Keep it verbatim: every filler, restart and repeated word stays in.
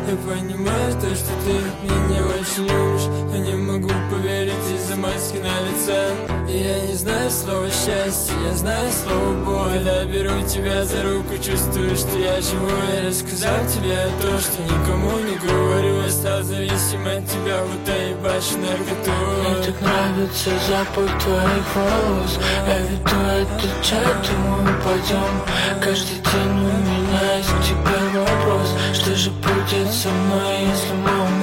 Я понимаю то, что ты меня очень любишь, но не могу поверить из-за маски на лице. И я не знаю слова счастье, я знаю слово боль. Когда беру тебя за руку, чувствую, что я живой. Я рассказал тебе то, что никому не говорю. Я стал зависим от тебя, будто ебашь наркоту. Мне так нравится запах твоих волос. Я веду этот чат, думаю, пойдем. Каждый день у меня есть к тебе вопрос. Что же будет со мной, если мы